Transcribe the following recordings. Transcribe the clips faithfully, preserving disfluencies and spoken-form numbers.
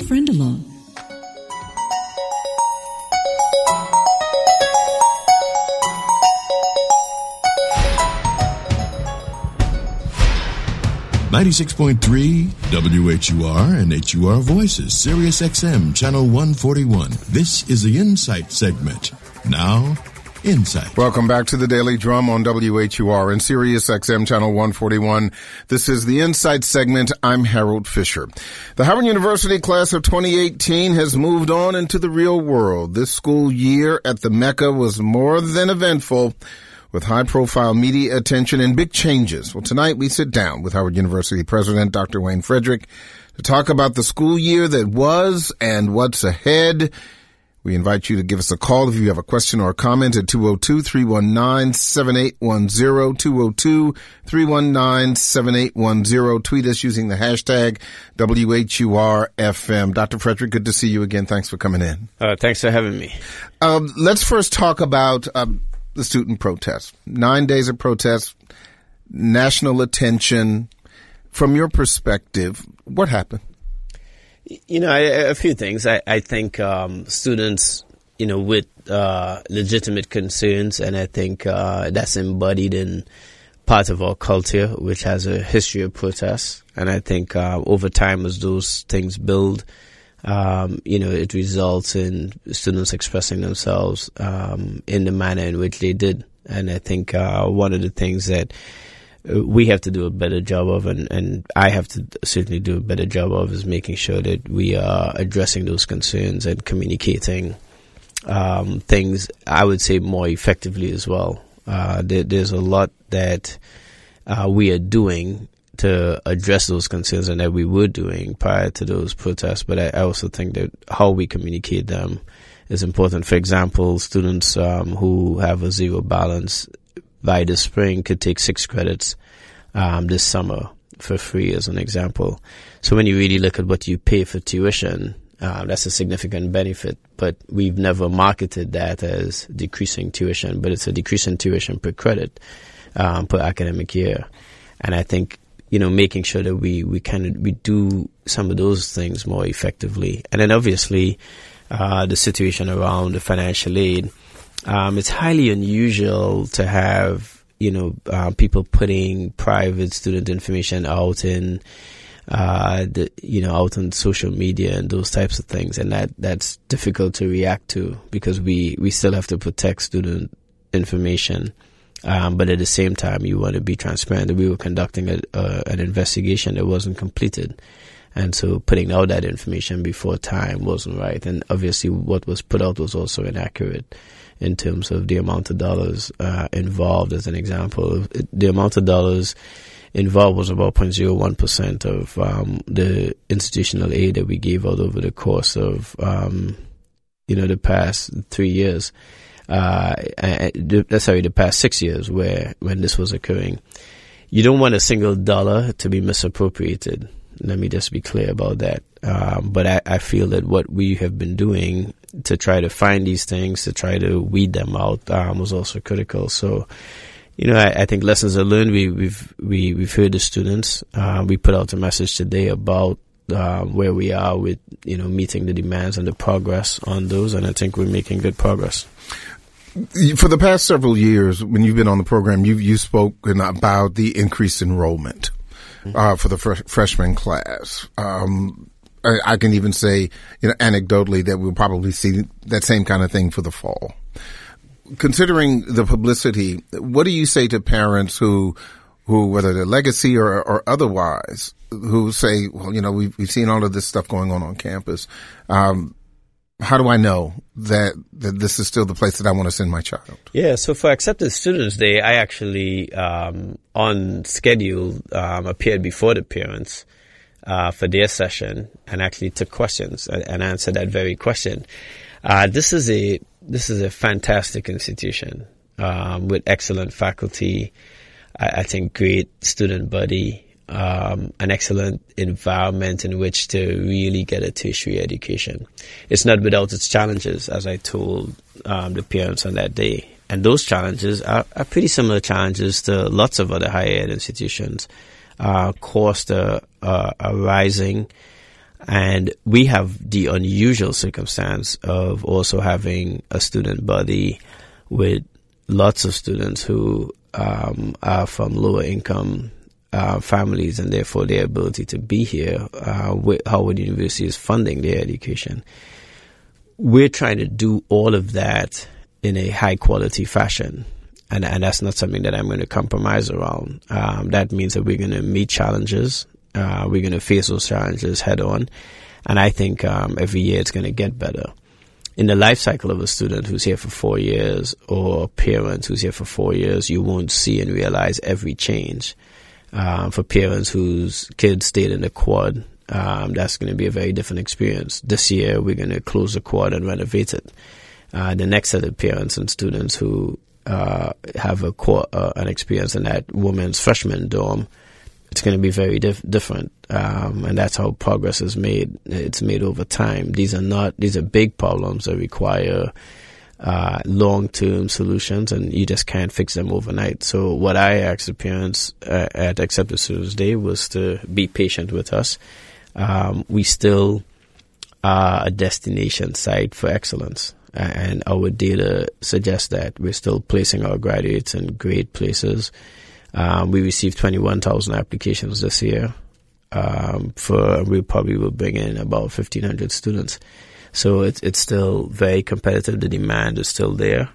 friend along. ninety-six point three W H U R and H U R Voices, Sirius X M, Channel one forty-one. This is the Insight segment. Now, Insight. Welcome back to the Daily Drum on W H U R and Sirius X M, Channel one forty-one. This is the Insight segment. I'm Harold Fisher. The Howard University class of twenty eighteen has moved on into the real world. This school year at the Mecca was more than eventful, with high-profile media attention and big changes. Well, tonight we sit down with Howard University President Doctor Wayne Frederick to talk about the school year that was and what's ahead. We invite you to give us a call if you have a question or a comment at two oh two, three one nine, seven eight one zero, two oh two, three one nine, seven eight one zero. Tweet us using the hashtag W H U R F M. Doctor Frederick, good to see you again. Thanks for coming in. Uh, thanks for having me. Um, let's first talk about um, the student protest. Nine days of protest, national attention. From your perspective, what happened? You know, a, a few things. I, I think um, students, you know, with uh, legitimate concerns, and I think uh, that's embodied in part of our culture, which has a history of protests. And I think uh, over time, as those things build, um, you know, it results in students expressing themselves um, in the manner in which they did. And I think uh, one of the things that we have to do a better job of, and, and I have to certainly do a better job of, is making sure that we are addressing those concerns and communicating um, things, I would say, more effectively as well. Uh, there, there's a lot that uh, we are doing to address those concerns and that we were doing prior to those protests, but I, I also think that how we communicate them is important. For example, students um, who have a zero balance by the spring could take six credits um, this summer for free, as an example. So when you really look at what you pay for tuition, uh, that's a significant benefit. But we've never marketed that as decreasing tuition, but it's a decrease in tuition per credit um, per academic year. And I think, you know, making sure that we we kind of we do some of those things more effectively. And then obviously uh, the situation around the financial aid. Um, it's highly unusual to have, you know, uh, people putting private student information out in, uh, the, you know, out on social media and those types of things. And that, that's difficult to react to because we, we still have to protect student information. Um, but at the same time, you want to be transparent. We were conducting a, uh, an investigation that wasn't completed. And so putting out that information before time wasn't right. And obviously what was put out was also inaccurate in terms of the amount of dollars uh, involved. As an example, the amount of dollars involved was about zero point zero one percent of um, the institutional aid that we gave out over the course of, um, you know, the past three years. Uh, the, sorry, the past six years where when this was occurring. You don't want a single dollar to be misappropriated. Let me just be clear about that. Um, but I, I feel that what we have been doing to try to find these things, to try to weed them out, um, was also critical. So, you know, I, I think lessons are learned. We, we've we, we've heard the students. Uh, we put out a message today about uh, where we are with, you know, meeting the demands and the progress on those, and I think we're making good progress. For the past several years, when you've been on the program, you've you spoken about the increased enrollment uh, for the fr- freshman class. Um, I, I can even say, you know, anecdotally, that we'll probably see that same kind of thing for the fall. Considering the publicity, what do you say to parents who, who whether they're legacy or, or otherwise, who say, well, you know, we've, we've seen all of this stuff going on on campus. Um, How do I know that, that this is still the place that I want to send my child? Yeah, so for Accepted Students Day, I actually, um, on schedule, um, appeared before the parents uh, for their session and actually took questions and, and answered that very question. Uh, this is a this is a fantastic institution um, with excellent faculty. I, I think great student body. Um, an excellent environment in which to really get a tertiary education. It's not without its challenges, as I told um, the parents on that day. And those challenges are, are pretty similar challenges to lots of other higher ed institutions. Uh, costs are, are, are rising. And we have the unusual circumstance of also having a student body with lots of students who um, are from lower income uh, families, and therefore their ability to be here, uh, with Howard University is funding their education. We're trying to do all of that in a high quality fashion. And, and that's not something that I'm going to compromise around. Um, that means that we're going to meet challenges. Uh, we're going to face those challenges head on. And I think um, every year it's going to get better. In the life cycle of a student who's here for four years or a parent who's here for four years, you won't see and realize every change. Um, for parents whose kids stayed in the quad, um, that's going to be a very different experience. This year we're going to close the quad and renovate it. Uh, the next set of parents and students who uh, have a quad, uh, an experience in that women's freshman dorm, it's going to be very dif- different, um, and that's how progress is made. It's made over time. These are not; these are big problems that require uh, long-term solutions, and you just can't fix them overnight. So, what I asked the parents uh, at Accepted Students Day was to be patient with us. Um, we still are a destination site for excellence, and our data suggests that we're still placing our graduates in great places. Um, we received twenty-one thousand applications this year. Um, for we probably will bring in about fifteen hundred students. So it's it's still very competitive. The demand is still there,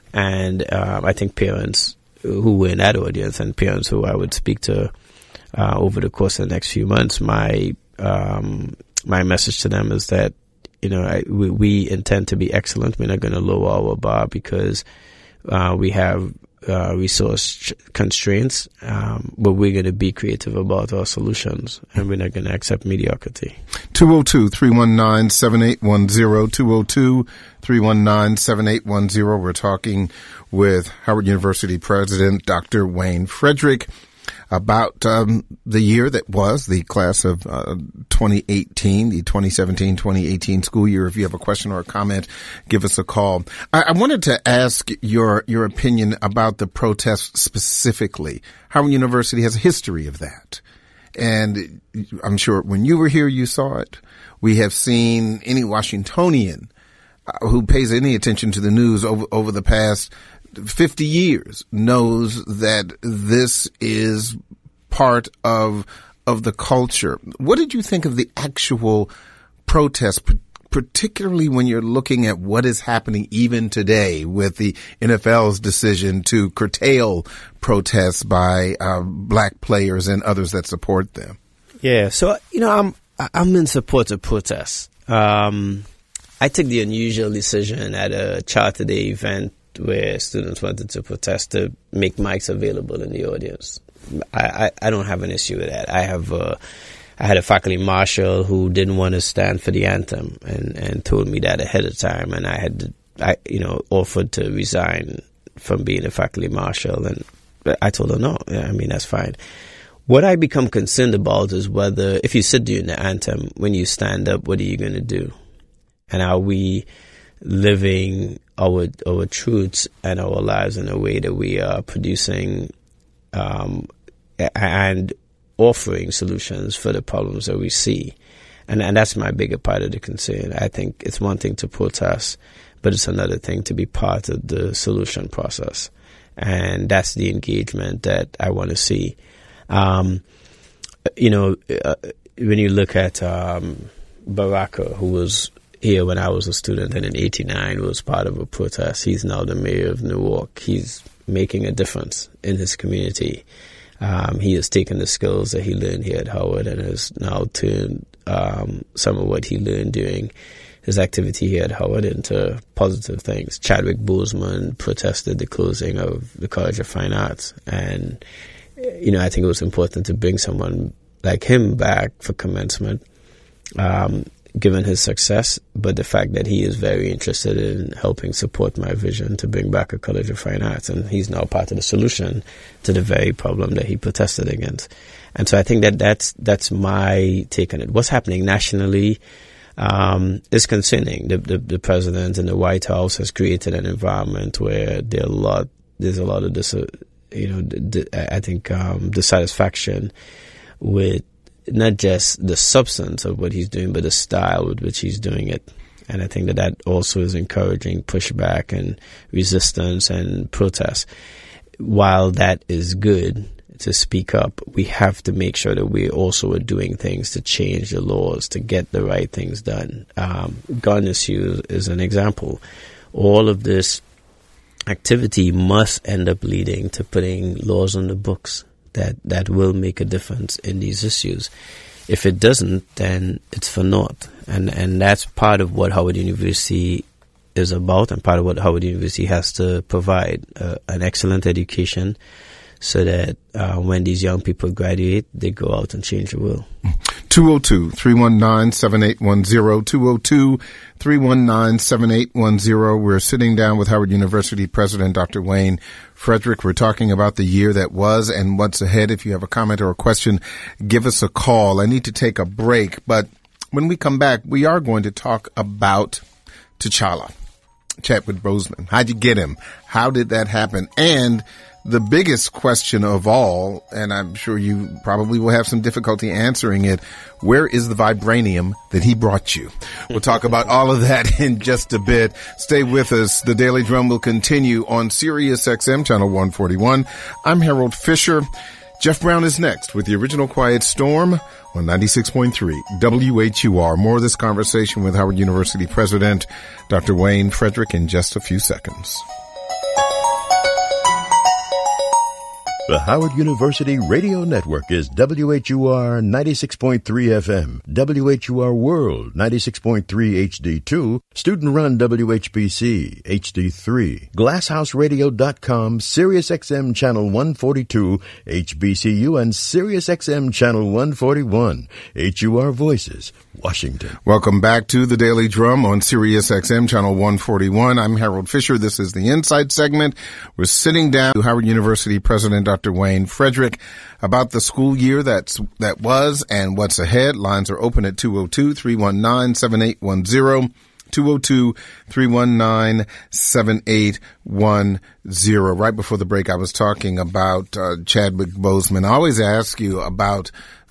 and um, I think parents who were in that audience and parents who I would speak to uh, over the course of the next few months, my um, my message to them is that you know I, we, we intend to be excellent. We're not going to lower our bar because uh, we have Uh, resource constraints, um, but we're going to be creative about our solutions, and we're not going to accept mediocrity. two oh two, three one nine, seven eight one zero, two oh two, three one nine, seven eight one zero. We're talking with Howard University President Doctor Wayne Frederick about um, the year that was, the class of uh, twenty eighteen, the twenty seventeen twenty eighteen school year. If you have a question or a comment, give us a call. I, I wanted to ask your your opinion about the protests specifically. Howard University has a history of that. And I'm sure when you were here, you saw it. We have seen any Washingtonian uh, who pays any attention to the news over, over the past fifty years knows that this is part of of the culture. What did you think of the actual protests, particularly when you're looking at what is happening even today with the N F L's decision to curtail protests by uh, black players and others that support them? Yeah, so you know, I'm I'm in support of protests. Um, I took the unusual decision at a Charter Day event where students wanted to protest to make mics available in the audience. I, I, I don't have an issue with that. I have uh, I had a faculty marshal who didn't want to stand for the anthem and, and told me that ahead of time, and I had to, I you know offered to resign from being a faculty marshal, and I told her no. I mean, that's fine. What I become concerned about is whether if you sit during the anthem, when you stand up, what are you going to do, and are we living our our truths and our lives in a way that we are producing um, and offering solutions for the problems that we see. And, and that's my bigger part of the concern. I think it's one thing to protest, but it's another thing to be part of the solution process. And that's the engagement that I want to see. Um, you know, uh, when you look at um, Baraka, who was here when I was a student, and in eighty-nine was part of a protest. He's now the mayor of Newark. He's making a difference in his community. Um, he has taken the skills that he learned here at Howard and has now turned um, some of what he learned during his activity here at Howard into positive things. Chadwick Boseman protested the closing of the College of Fine Arts, and you know I think it was important to bring someone like him back for commencement. Um, given his success, but the fact that he is very interested in helping support my vision to bring back a College of Fine Arts, and he's now part of the solution to the very problem that he protested against. And so I think that that's, that's my take on it. What's happening nationally um, is concerning. The, the, the president and the White House has created an environment where there are a lot, there's a lot of this, uh, you know, d- d- I think um, dissatisfaction with not just the substance of what he's doing, but the style with which he's doing it. And I think that that also is encouraging pushback and resistance and protest. While that is good to speak up, we have to make sure that we also are doing things to change the laws, to get the right things done. Um, gun issue is an example. All of this activity must end up leading to putting laws on the books that, that will make a difference in these issues. If it doesn't, then it's for naught. And and that's part of what Howard University is about, and part of what Howard University has to provide, uh, an excellent education, so that uh, when these young people graduate, they go out and change the world. two oh two, three one nine, seven eight one zero, two oh two, three one nine, seven eight one zero. We're sitting down with Howard University President Doctor Wayne Frederick. We're talking about the year that was and what's ahead. If you have a comment or a question, give us a call. I need to take a break, but when we come back, we are going to talk about T'Challa, Chadwick Boseman. How'd you get him? How did that happen? And the biggest question of all, and I'm sure you probably will have some difficulty answering it, where is the vibranium that he brought you? We'll talk about all of that in just a bit. Stay with us. The Daily Drum will continue on Sirius X M Channel one forty-one. I'm Harold Fisher. Jeff Brown is next with the original Quiet Storm on ninety-six point three W H U R. More of this conversation with Howard University President Doctor Wayne Frederick in just a few seconds. The Howard University Radio Network is W H U R ninety-six point three F M, W H U R World ninety-six point three H D two, student-run W H B C H D three, glasshouse radio dot com, Sirius X M Channel one forty-two, H B C U, and Sirius X M Channel one forty-one, H U R Voices, Washington. Welcome back to the Daily Drum on Sirius X M Channel one forty-one. I'm Harold Fisher. This is the Insight segment. We're sitting down with Howard University President Doctor Wayne Frederick about the school year that's that was and what's ahead. Lines are open at two oh two, three one nine, seven eight one zero, two oh two, three one nine, seven eight one zero. Right before the break, I was talking about uh, Chadwick Boseman. I always ask you about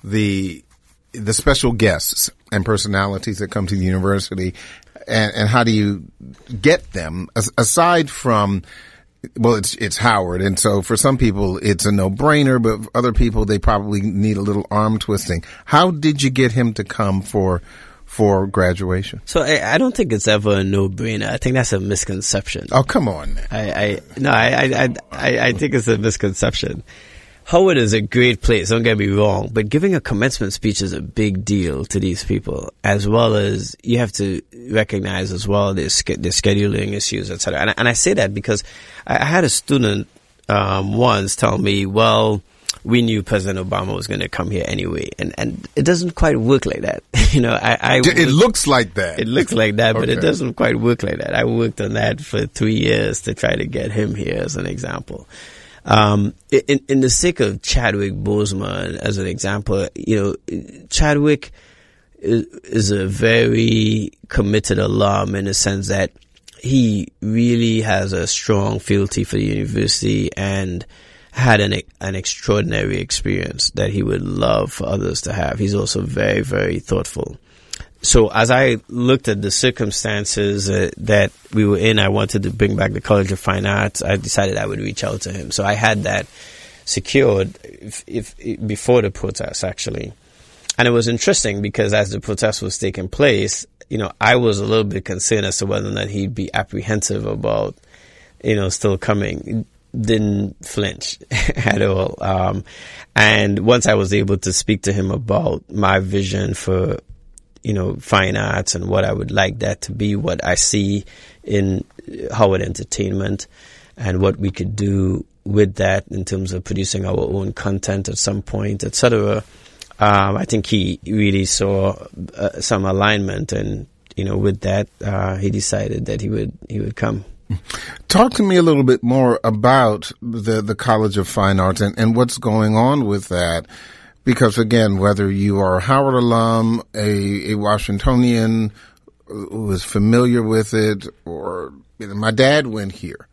the the special guests and personalities that come to the university, and, and how do you get them, As, aside from, well, it's it's Howard, and so for some people it's a no-brainer, but for other people they probably need a little arm twisting. How did you get him to come for for graduation? So I, I don't think it's ever a no-brainer. I think that's a misconception. Oh, come on, man. I, I no, I, I I I think it's a misconception. Howard is a great place, don't get me wrong, but giving a commencement speech is a big deal to these people, as well as you have to recognize as well the, the scheduling issues, et cetera. And, and I say that because I had a student um, once tell me, well, we knew President Obama was going to come here anyway, and, and it doesn't quite work like that. you know, I, I It worked, looks like that. It looks like that, but okay. It doesn't quite work like that. I worked on that for three years to try to get him here as an example. Um, in, in the sake of Chadwick Boseman, as an example, you know, Chadwick is, is a very committed alum in the sense that he really has a strong fealty for the university and had an an extraordinary experience that he would love for others to have. He's also very, very thoughtful. So as I looked at the circumstances uh, that we were in, I wanted to bring back the College of Fine Arts. I decided I would reach out to him. So I had that secured if, if, if, before the protest, actually. And it was interesting because as the protest was taking place, you know, I was a little bit concerned as to whether or not he'd be apprehensive about, you know, still coming. Didn't flinch at all. Um, and once I was able to speak to him about my vision for, you know, fine arts and what I would like that to be, what I see in Howard Entertainment and what we could do with that in terms of producing our own content at some point, et cetera. Um, I think he really saw uh, some alignment, and, you know, with that, uh, he decided that he would, he would come. Talk to me a little bit more about the, the College of Fine Arts and, and what's going on with that. Because, again, whether you are a Howard alum, a, a Washingtonian who is familiar with it, or you know, my dad went here.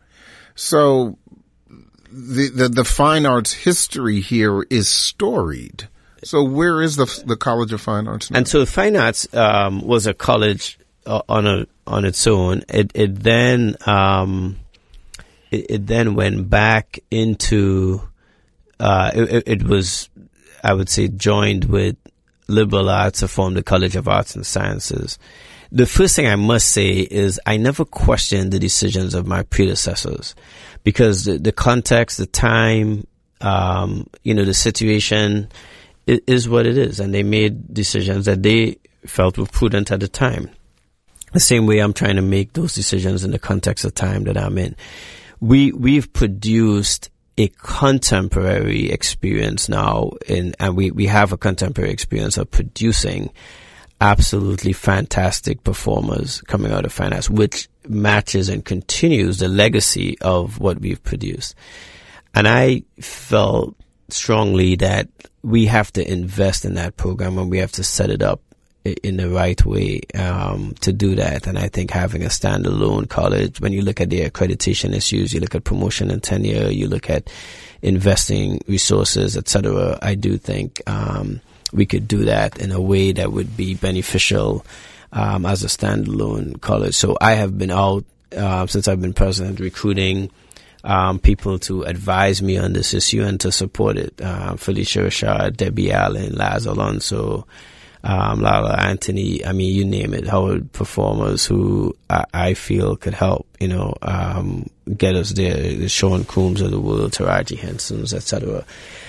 So the, the, the fine arts history here is storied. So where is the the College of Fine Arts now? And so Fine Arts um, was a college uh, on a on its own. It it then um, it, it then went back into uh, it, it was, I would say, joined with liberal arts to form the College of Arts and Sciences. The first thing I must say is I never questioned the decisions of my predecessors, because the, the context, the time, um, you know, the situation is, is what it is. And they made decisions that they felt were prudent at the time. The same way I'm trying to make those decisions in the context of time that I'm in. We, we've produced a contemporary experience now, in, and we, we have a contemporary experience of producing absolutely fantastic performers coming out of Fine Arts, which matches and continues the legacy of what we've produced. And I felt strongly that we have to invest in that program, and we have to set it up in the right way um, to do that. And I think having a standalone college, when you look at the accreditation issues, you look at promotion and tenure, you look at investing resources, et cetera, I do think um, we could do that in a way that would be beneficial um, as a standalone college. So I have been out uh, since I've been president, recruiting um, people to advise me on this issue and to support it. Uh, Felicia Rashad, Debbie Allen, Laz Alonso, um, Lala Anthony, I mean, you name it, Howard performers who I, I feel could help, you know, um, get us there. The Sean Coombs of the world, Taraji Henson's, et cetera.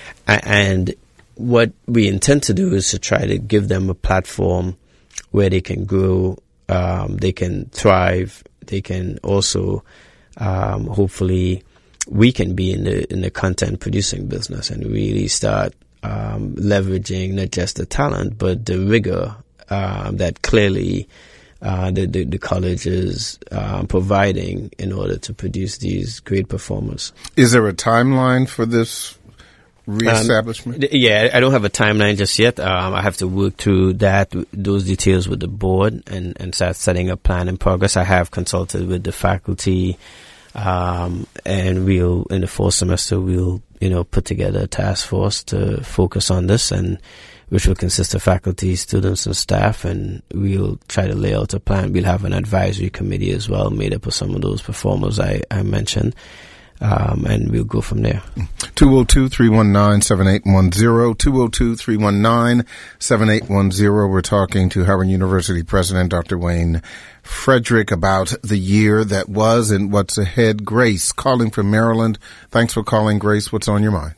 And what we intend to do is to try to give them a platform where they can grow, um, they can thrive, they can also, um, hopefully, we can be in the in the content producing business and really start um, leveraging not just the talent but the rigor um, that clearly uh, the, the the college is uh, providing in order to produce these great performers. Is there a timeline for this reestablishment? Um, yeah, I don't have a timeline just yet. Um, I have to work through that, those details with the board and, and start setting a plan in progress. I have consulted with the faculty, um, and we'll, in the fall semester, we'll, you know, put together a task force to focus on this, and which will consist of faculty, students, and staff, and we'll try to lay out a plan. We'll have an advisory committee as well, made up of some of those performers I, I mentioned. Um, and we'll go from there. two oh two, three one nine, seven eight one zero, two oh two, three one nine, seven eight one zero. We're talking to Howard University President Doctor Wayne Frederick about the year that was and what's ahead. Grace, calling from Maryland. Thanks for calling, Grace. What's on your mind?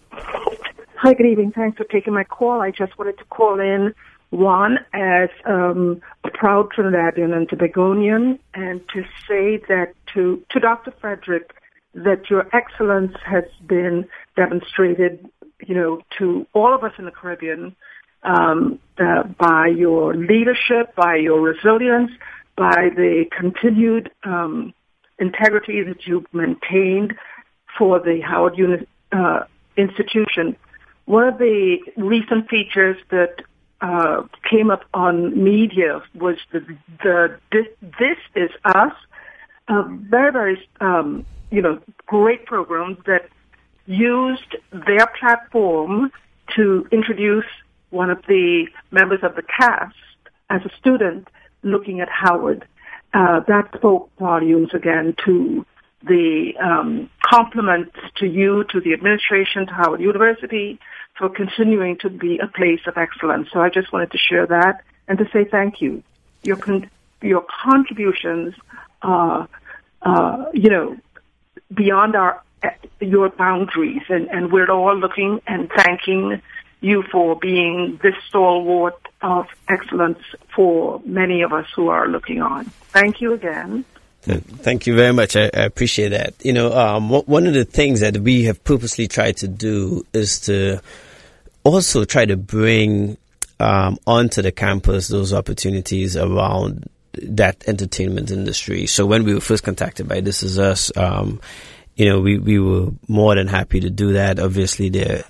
Hi, good evening. Thanks for taking my call. I just wanted to call in, one, as um, a proud Trinidadian and Tobagonian, and to say that to, to Doctor Frederick, that your excellence has been demonstrated, you know, to all of us in the Caribbean um, uh, by your leadership, by your resilience, by the continued um, integrity that you've maintained for the Howard Uni- uh, institution. One of the recent features that uh, came up on media was the, the this, this is Us, a very, very um, you know, great programs that used their platform to introduce one of the members of the cast as a student looking at Howard. Uh, that spoke volumes again to the um, compliments to you, to the administration, to Howard University for continuing to be a place of excellence. So I just wanted to share that and to say thank you. Your con- your contributions are, uh, you know, beyond our your boundaries, and, and we're all looking and thanking you for being this stalwart of excellence for many of us who are looking on. Thank you again. Thank you very much. I, I appreciate that. You know, um, one of the things that we have purposely tried to do is to also try to bring um, onto the campus those opportunities around that entertainment industry. So when we were first contacted by This Is Us, um, you know, we, we were more than happy to do that. Obviously, they,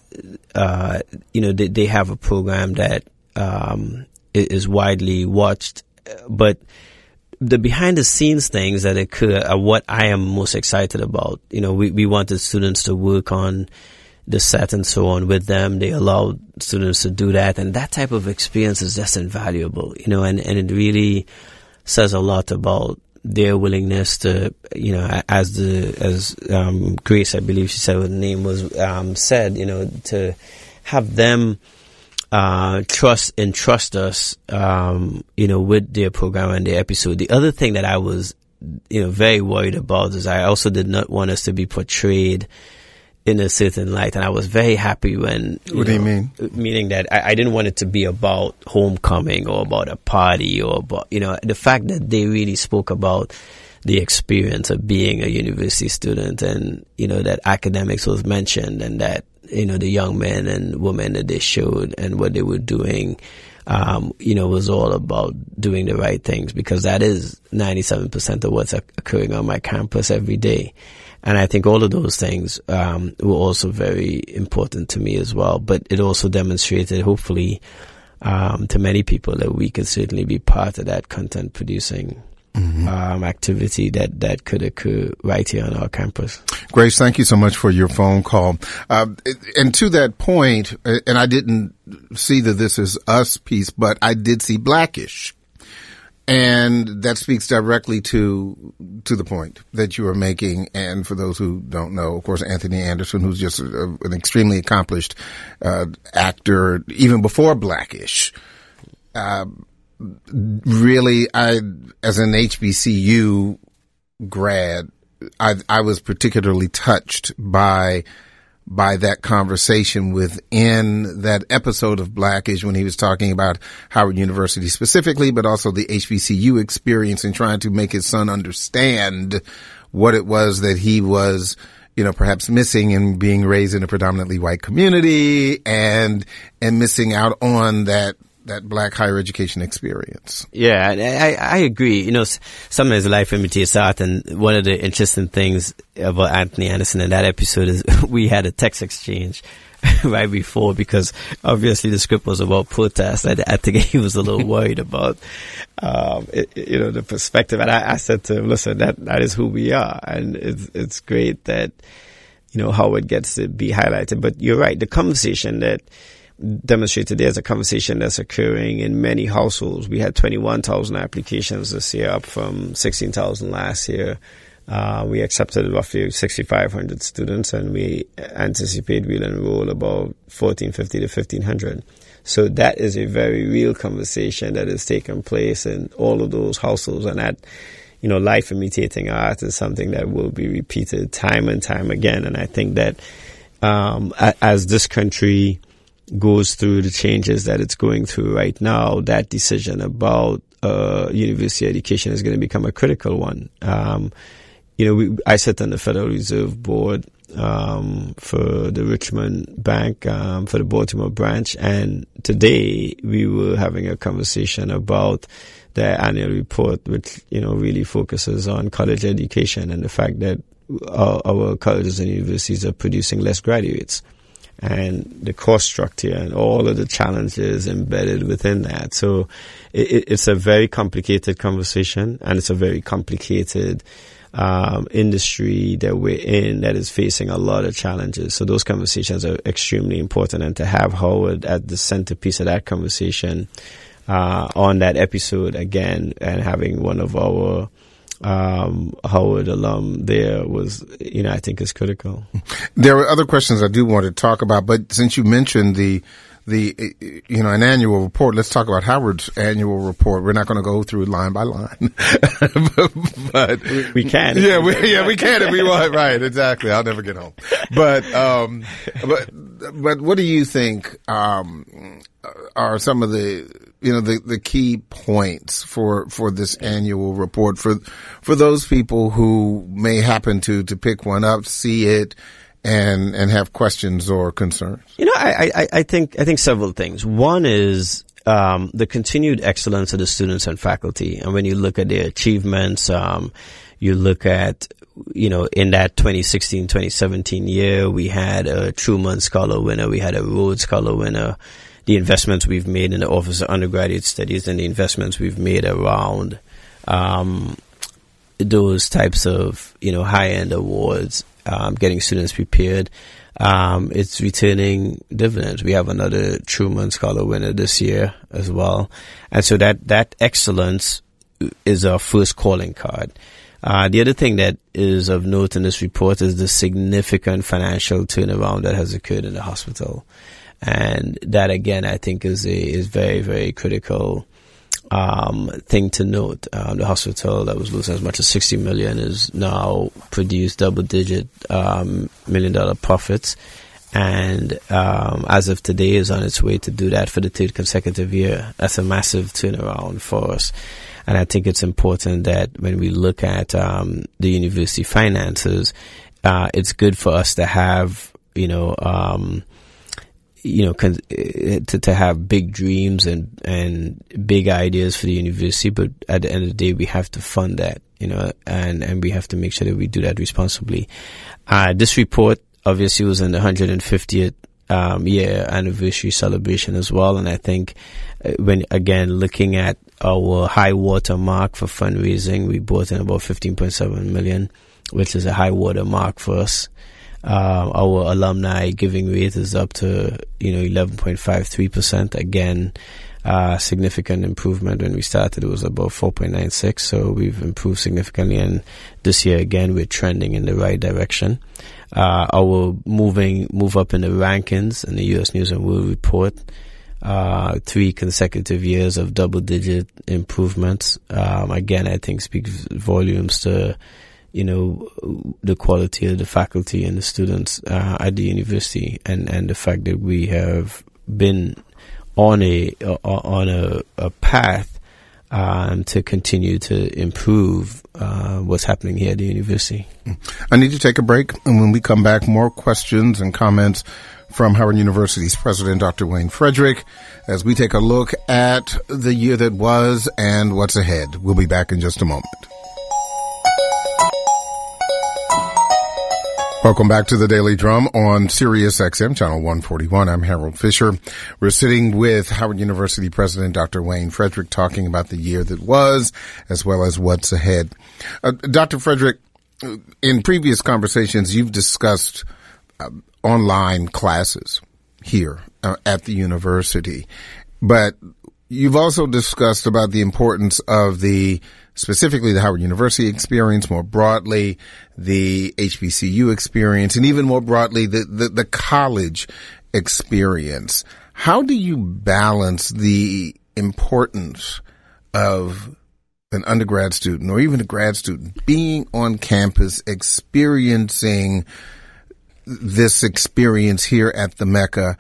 uh, you know, they, they have a program that um, is widely watched, but the behind the scenes things that occur are what I am most excited about. You know, we, we wanted students to work on the set and so on with them. They allow students to do that, and that type of experience is just invaluable, you know, and, and it really says a lot about their willingness to, you know, as the, as, um, Grace, I believe she said her name was, um, said, you know, to have them, uh, trust and trust us, um, you know, with their program and their episode. The other thing that I was, you know, very worried about is I also did not want us to be portrayed in a certain light, and I was very happy when. What do you mean? Meaning that I, I didn't want it to be about homecoming or about a party or about, you know, the fact that they really spoke about the experience of being a university student, and, you know, that academics was mentioned, and that, you know, the young men and women that they showed and what they were doing, um, you know, was all about doing the right things, because that is ninety-seven percent of what's occurring on my campus every day. And I think all of those things um, were also very important to me as well. But it also demonstrated, hopefully, um, to many people that we could certainly be part of that content producing mm-hmm. um, activity that, that could occur right here on our campus. Grace, thank you so much for your phone call. Uh, and to that point, and I didn't see the This Is Us piece, but I did see Blackish. And that speaks directly to to the point that you are making. And for those who don't know, of course, Anthony Anderson, who's just a, an extremely accomplished uh, actor, even before Blackish. Uh, really, I, as an H B C U grad, I, I was particularly touched by by that conversation within that episode of Blackish, when he was talking about Howard University specifically, but also the H B C U experience, and trying to make his son understand what it was that he was, you know, perhaps missing in being raised in a predominantly white community, and, and missing out on that, that black higher education experience. Yeah, I, I agree. You know, sometimes life imitates art, and one of the interesting things about Anthony Anderson in that episode is we had a text exchange right before, because obviously the script was about protest. I, I think he was a little worried about, um, it, you know, the perspective. And I, I said to him, listen, that, that is who we are. And it's, it's great that, you know, Howard gets to be highlighted. But you're right. The conversation that demonstrated there's a conversation that's occurring in many households. We had twenty-one thousand applications this year, up from sixteen thousand last year. Uh, we accepted roughly sixty-five hundred students, and we anticipate we'll enroll about fourteen fifty to fifteen hundred. So that is a very real conversation that is taking place in all of those households, and that, you know, life imitating art is something that will be repeated time and time again. And I think that um, as this country goes through the changes that it's going through right now, that decision about uh, university education is going to become a critical one. Um, you know, we, I sit on the Federal Reserve Board um, for the Richmond Bank, um, for the Baltimore branch, and today we were having a conversation about their annual report, which, you know, really focuses on college education and the fact that our, our colleges and universities are producing less graduates, and the cost structure and all of the challenges embedded within that. So it, it's a very complicated conversation, and it's a very complicated um, industry that we're in that is facing a lot of challenges. So those conversations are extremely important, and to have Howard at the centerpiece of that conversation uh, on that episode again, and having one of our Um, Howard alum there was, you know, I think is critical. There are other questions I do want to talk about, but since you mentioned the, the, you know, an annual report, let's talk about Howard's annual report. We're not going to go through line by line, but, but we, we can. Yeah, we, yeah, we can if we want. Right. Exactly. I'll never get home. But, um, but, but what do you think, um, are some of the, you know, the, the key points for, for this annual report for, for those people who may happen to, to pick one up, see it, and, and have questions or concerns? You know, I, I, I think, I think several things. One is, um, the continued excellence of the students and faculty. And when you look at their achievements, um, you look at, you know, in that twenty sixteen, twenty seventeen year, we had a Truman Scholar winner, we had a Rhodes Scholar winner. The investments we've made in the Office of Undergraduate Studies and the investments we've made around um, those types of, you know, high-end awards, um, getting students prepared. um, it's returning dividends. We have another Truman Scholar winner this year as well. And so that, that excellence is our first calling card. Uh, the other thing that is of note in this report is the significant financial turnaround that has occurred in the hospital. And that, again, I think is a, is very, very critical um, thing to note. Um, the hospital that was losing as much as sixty million is now produced double-digit um, million-dollar profits, and um, as of today is on its way to do that for the third consecutive year. That's a massive turnaround for us, and I think it's important that when we look at um, the university finances, uh, it's good for us to have, you know, um, you know, con- to, to have big dreams and, and big ideas for the university, but at the end of the day, we have to fund that, you know, and, and we have to make sure that we do that responsibly. Uh, this report obviously was in the one hundred fiftieth um, year anniversary celebration as well, and I think uh, when, again, looking at our high water mark for fundraising, we brought in about fifteen point seven million, which is a high water mark for us. Uh, our alumni giving rate is up to, you know, eleven point five three percent. Again, uh, significant improvement. When we started, it was about four point nine six. So we've improved significantly. And this year, again, we're trending in the right direction. Uh, our moving, move up in the rankings in the U S News and World Report, uh, three consecutive years of double digit improvements. Um, again, I think speaks volumes to, you know, the quality of the faculty and the students uh, at the university, and, and the fact that we have been on a uh, on a, a path um, to continue to improve uh, what's happening here at the university. I need to take a break, and when we come back, more questions and comments from Howard University's president, Doctor Wayne Frederick, as we take a look at the year that was and what's ahead. We'll be back in just a moment. Welcome back to the Daily Drum on Sirius X M, channel one forty-one. I'm Harold Fisher. We're sitting with Howard University President Doctor Wayne Frederick, talking about the year that was as well as what's ahead. Uh, Doctor Frederick, in previous conversations, you've discussed uh, online classes here uh, at the university, but you've also discussed about the importance of the specifically the Howard University experience, more broadly the H B C U experience, and even more broadly the, the, the college experience. How do you balance the importance of an undergrad student or even a grad student being on campus, experiencing this experience here at the Mecca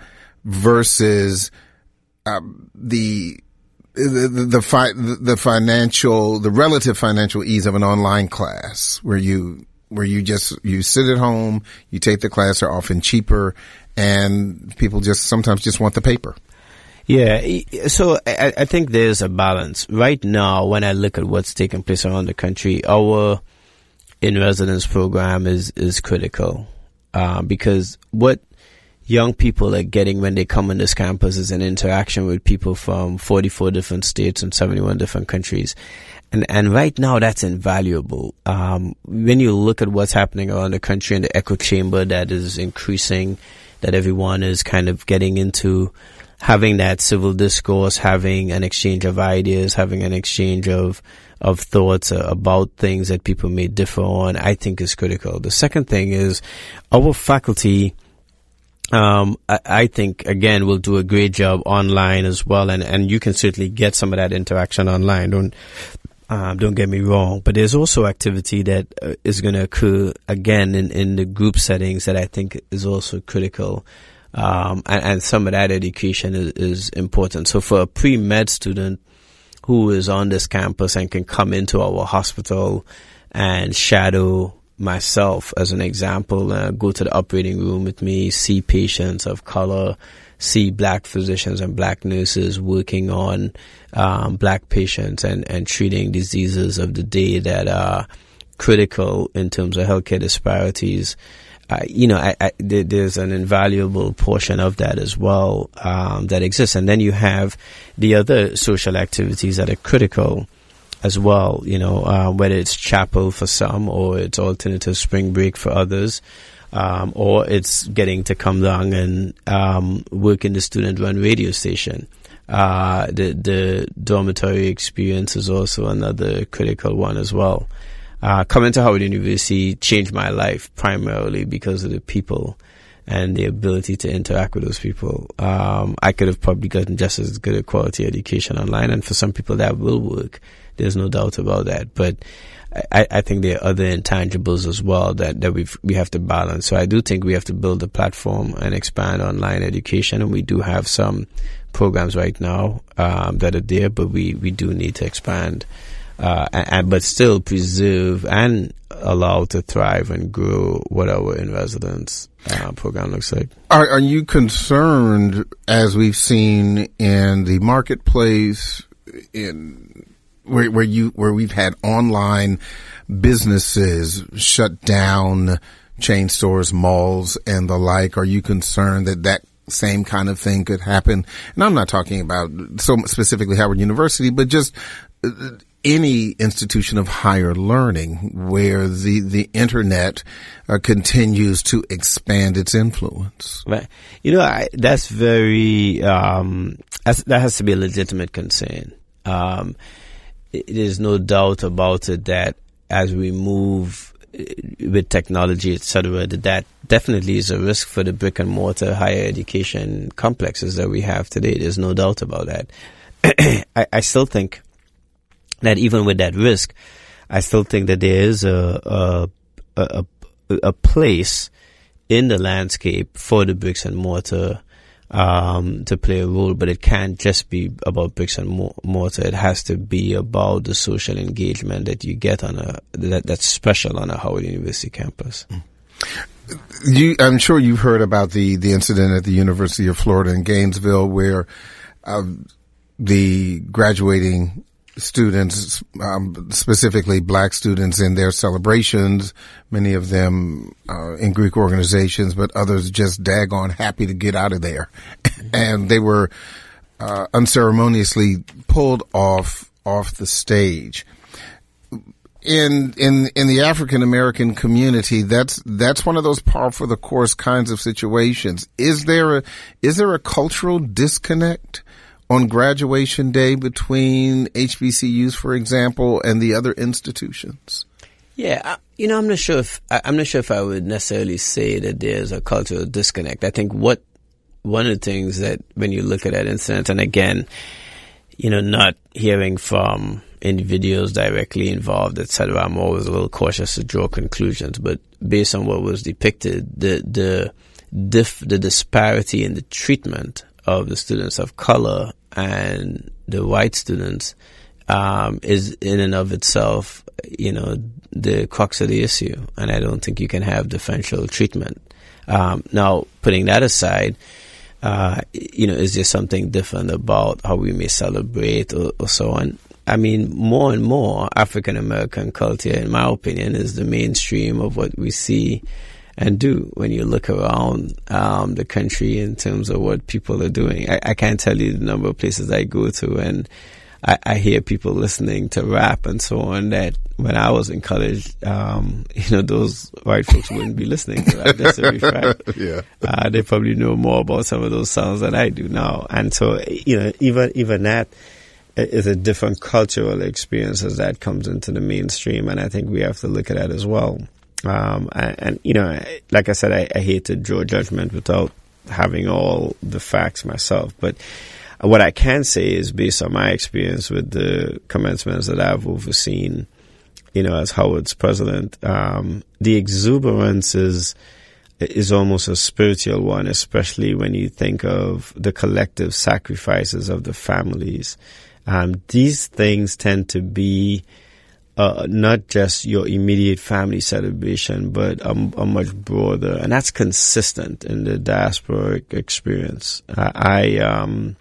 versus um, the The the, the, fi- the financial, the relative financial ease of an online class where you, where you just, you sit at home, you take the class, they're often cheaper, and people just sometimes just want the paper. Yeah, so I, I think there's a balance. Right now, when I look at what's taking place around the country, our in-residence program is, is critical, uh, because what young people are getting when they come on this campus is an interaction with people from forty-four different states and seventy-one different countries. And, and right now that's invaluable. Um, when you look at what's happening around the country and the echo chamber that is increasing, that everyone is kind of getting into, having that civil discourse, having an exchange of ideas, having an exchange of, of thoughts uh, about things that people may differ on, I think is critical. The second thing is our faculty, Um, I, I think, again, we'll do a great job online as well, and, and you can certainly get some of that interaction online. Don't, um, don't get me wrong, but there's also activity that uh, is going to occur again in, in the group settings that I think is also critical. Um, and, and some of that education is, is important. So for a pre-med student who is on this campus and can come into our hospital and shadow myself, as an example, uh, go to the operating room with me, see patients of color, see black physicians and black nurses working on um, black patients and, and treating diseases of the day that are critical in terms of healthcare disparities. Uh, you know, I, I, there, there's an invaluable portion of that as well um, that exists. And then you have the other social activities that are critical as well, you know, uh, whether it's chapel for some or it's alternative spring break for others. Um, or it's getting to come down and um, work in the student-run radio station. Uh, the the dormitory experience is also another critical one as well. Uh, coming to Howard University changed my life primarily because of the people and the ability to interact with those people. Um, I could have probably gotten just as good a quality education online, and for some people that will work. There's no doubt about that. But I, I think there are other intangibles as well that, that we we have to balance. So I do think we have to build a platform and expand online education, and we do have some programs right now um, that are there, but we, we do need to expand, uh, and, and but still preserve and allow to thrive and grow what our in-residence uh, program looks like. Are, are you concerned, as we've seen in the marketplace, in Where, where you, where we've had online businesses shut down, chain stores, malls, and the like? Are you concerned that that same kind of thing could happen? And I'm not talking about so specifically Howard University, but just any institution of higher learning where the, the internet uh, continues to expand its influence. Right. You know, I, that's very, um, that's, that has to be a legitimate concern. Um, There's no doubt about it that as we move with technology, et cetera, that that definitely is a risk for the brick and mortar higher education complexes that we have today. There's no doubt about that. I, I still think that even with that risk, I still think that there is a a a, a place in the landscape for the bricks and mortar Um, to play a role, but it can't just be about bricks and mortar. It has to be about the social engagement that you get on a that, that's special on a Howard University campus. You, I'm sure you've heard about the the incident at the University of Florida in Gainesville, where uh, the graduating students, um, specifically black students, in their celebrations, many of them uh, in Greek organizations, but others just daggone happy to get out of there. And they were uh, unceremoniously pulled off off the stage. In in in the African American community, that's that's one of those par for the course kinds of situations. Is there a is there a cultural disconnect on graduation day between H B C Us, for example, and the other institutions? Yeah, I, you know, I'm not sure if I, I'm not sure if I would necessarily say that there's a cultural disconnect. I think what one of the things that when you look at that incident, and again, you know, not hearing from individuals directly involved, et cetera, I'm always a little cautious to draw conclusions. But based on what was depicted, the the dif- the disparity in the treatment of the students of color and the white students um, is in and of itself, you know, the crux of the issue. And I don't think you can have differential treatment. Um, now, putting that aside, uh, you know, is there something different about how we may celebrate or, or so on? I mean, more and more African American culture, in my opinion, is the mainstream of what we see and do when you look around um, the country in terms of what people are doing. I, I can't tell you the number of places I go to, and I, I hear people listening to rap and so on that when I was in college, um, you know, those white folks wouldn't be listening to that. That's a fact. Yeah. Uh, they probably know more about some of those sounds than I do now. And so, you know, even even that is a different cultural experience as that comes into the mainstream, and I think we have to look at that as well. Um, and, and, you know, like I said, I, I hate to draw judgment without having all the facts myself. But what I can say is, based on my experience with the commencements that I've overseen, you know, as Howard's president, um, the exuberance is, is almost a spiritual one, especially when you think of the collective sacrifices of the families. Um, these things tend to be Uh, not just your immediate family celebration, but a, a much broader, and that's consistent in the diasporic experience. I, I um,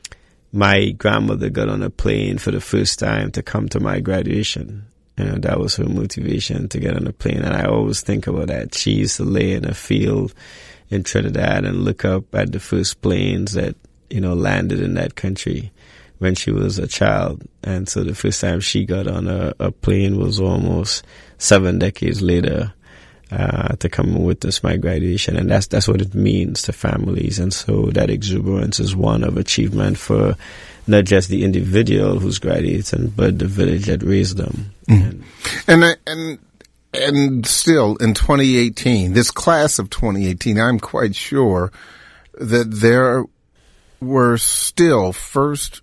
my grandmother got on a plane for the first time to come to my graduation. You know, that was her motivation to get on a plane, and I always think about that. She used to lay in a field in Trinidad and look up at the first planes that, you know, landed in that country when she was a child. And so the first time she got on a, a plane was almost seven decades later. uh, to come and witness my graduation. And that's, that's what it means to families. And so that exuberance is one of achievement for not just the individual who's graduating, but the village that raised them. Mm. And, and, and, and still in twenty eighteen, this class of twenty eighteen, I'm quite sure that there were still first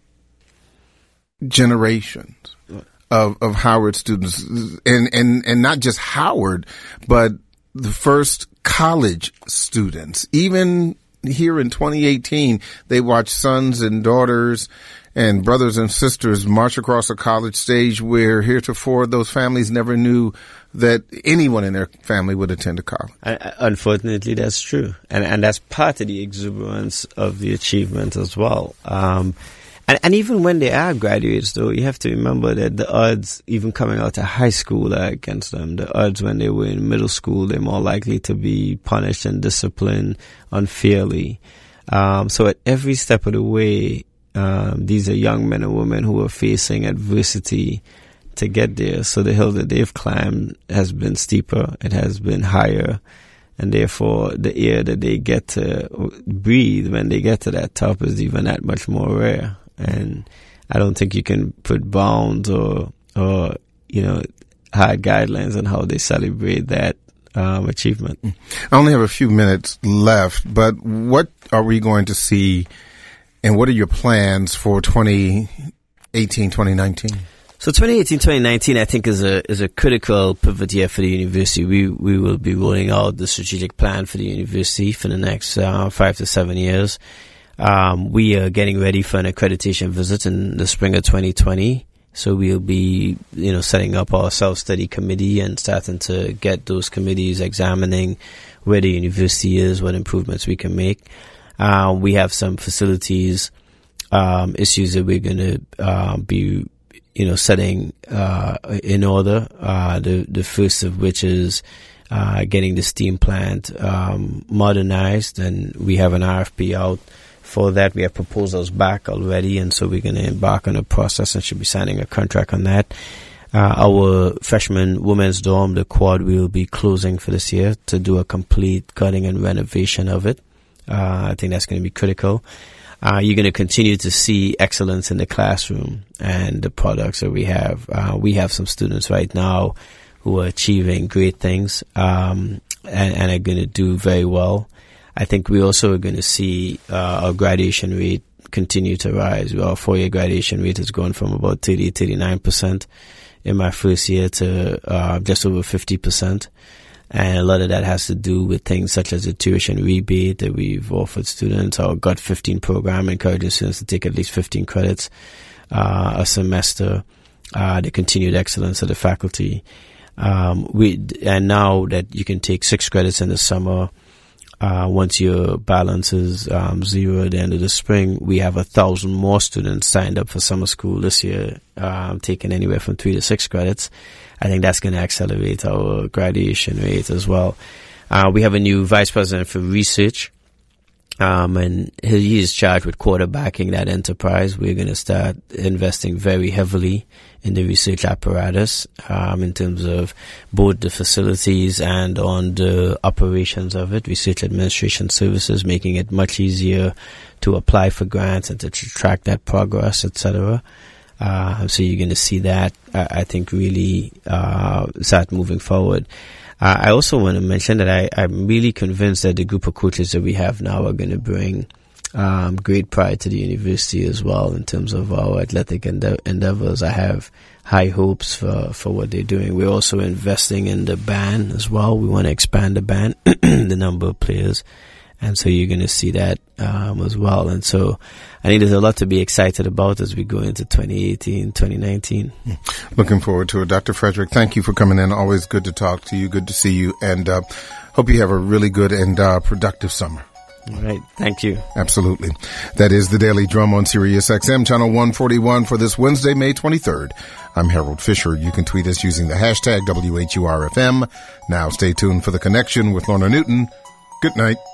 generations of, of Howard students, and, and, and not just Howard, but the first college students. Even here in twenty eighteen, they watch sons and daughters and brothers and sisters march across a college stage where heretofore those families never knew that anyone in their family would attend a college. Unfortunately, that's true. And and that's part of the exuberance of the achievement as well. Um, and, and even when they are graduates, though, you have to remember that the odds, even coming out of high school, are against them. The odds when they were in middle school, they're more likely to be punished and disciplined unfairly. Um, so at every step of the way, um, these are young men and women who are facing adversity to get there. So the hill that they've climbed has been steeper, it has been higher, and therefore the air that they get to breathe when they get to that top is even that much more rare. And I don't think you can put bounds or, or, you know, hard guidelines on how they celebrate that um, achievement. I only have a few minutes left, but what are we going to see and what are your plans for twenty eighteen, twenty nineteen? So twenty eighteen, twenty nineteen, I think is a is a critical pivot year for the university. We we will be rolling out the strategic plan for the university for the next uh, five to seven years. Um, we are getting ready for an accreditation visit in the spring of twenty twenty. So we'll be, you know, setting up our self-study committee and starting to get those committees examining where the university is, what improvements we can make. Uh, we have some facilities um, issues that we're going to uh, be you know, setting, uh, in order, uh, the, the first of which is, uh, getting the steam plant, um, modernized, and we have an R F P out for that. We have proposals back already, and so we're going to embark on a process and should be signing a contract on that. Uh, our freshman women's dorm, the quad, we will be closing for this year to do a complete cutting and renovation of it. Uh, I think that's going to be critical. Uh, you're going to continue to see excellence in the classroom and the products that we have. Uh, we have some students right now who are achieving great things, um, and, and are going to do very well. I think we also are going to see, uh, our graduation rate continue to rise. Our four-year graduation rate has gone from about thirty, thirty-nine percent in my first year to, uh, just over fifty percent. And a lot of that has to do with things such as the tuition rebate that we've offered students, our Got fifteen program, encouraging students to take at least fifteen credits uh, a semester, uh, the continued excellence of the faculty. Um, we and now that you can take six credits in the summer, uh, once your balance is um, zero at the end of the spring, we have a thousand more students signed up for summer school this year, um, taking anywhere from three to six credits. I think that's going to accelerate our graduation rate as well. Uh, we have a new vice president for research, um, and he is charged with quarterbacking that enterprise. We're going to start investing very heavily in the research apparatus, um, in terms of both the facilities and on the operations of it, research administration services, making it much easier to apply for grants and to track that progress, et cetera. Uh, so you're going to see that, uh, I think, really uh, start moving forward. Uh, I also want to mention that I, I'm really convinced that the group of coaches that we have now are going to bring um, great pride to the university as well in terms of our athletic ende- endeavors. I have high hopes for, for what they're doing. We're also investing in the band as well. We want to expand the band, the number of players. And so you're going to see that um, as well. And so I think there's a lot to be excited about as we go into twenty eighteen, twenty nineteen. Looking forward to it. Doctor Frederick, thank you for coming in. Always good to talk to you. Good to see you. And uh, hope you have a really good and uh, productive summer. All right. Thank you. Absolutely. That is the Daily Drum on Sirius X M, channel one forty-one for this Wednesday, May twenty-third. I'm Harold Fisher. You can tweet us using the hashtag W H U R F M. Now stay tuned for The Connection with Lorna Newton. Good night.